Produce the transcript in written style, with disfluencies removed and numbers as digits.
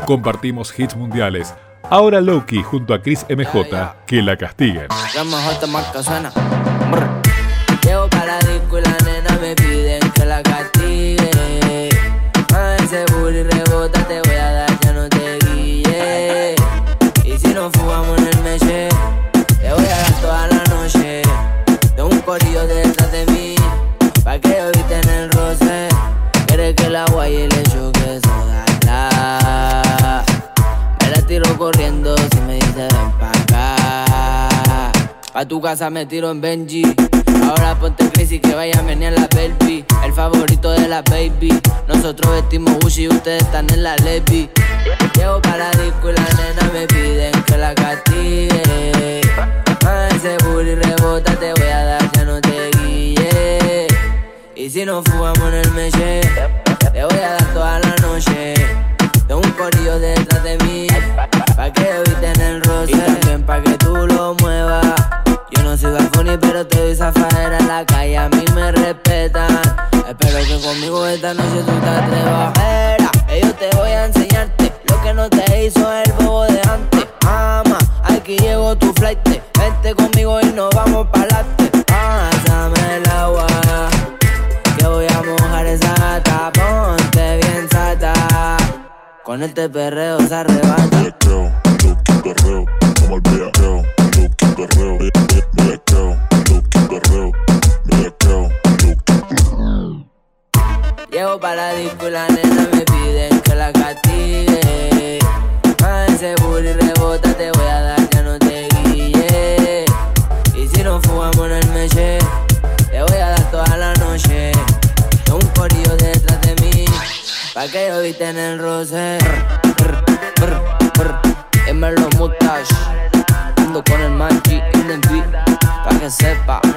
Compartimos hits mundiales. Ahora Loki junto a Chris MJ, que la castiguen. La mejor te marca suena. Llevo para disco y la nena me piden que la castigue. A ese booty rebota te voy a dar, ya no te guille. Y si nos fugamos en el meche, te voy a dar toda la noche. Tengo un corillo detrás de mí, pa' que eviten el roce. Quiere que la guaye y le choque soda. Me la tiro corriendo si me dice ven pa' acá. Pa' tu casa me tiro en Benji. Ahora ponte crazy que vaya a menear la baby. El favorito de la baby. Nosotros vestimos Gucci y ustedes están en la Levi. Llevo para disco y la nena me piden que la castigue. A ese booty rebota te voy a dar, ya no te guille. Y si nos fugamos en el meche, te voy a dar toda la noche. Tengo un corillo detrás de mí, pa' que eviten el roce. Y también pa' que tú lo muevas. Yo no soy Bad pero te doy zafadera en la calle, a mí me respetan. Espero que conmigo esta noche tú te atrevas. Era, yo te voy a enseñarte lo que no te hizo el bobo de antes. Ama, aquí llegó tu flight. Vente conmigo y nos vamos pa'lante. Pásame el agua, que voy a mojar esa gata. Ponte bien sata, con este perreo se arrebata. Perreo, como el bellaqueo, Loki perreo, bellaqueo, Loki perreo, bellaqueo, Loki perreo. Llevo para disco y la nena me piden que la castigue. A ese booty rebota te voy a dar, ya no te guille. Y si nos fugamos en el meche, te voy a dar toda la noche. Tengo un corillo detrás de mí, pa' que eviten el roce. Emerlo Mustache, ando con el Manchi in the beat, pa' que sepa.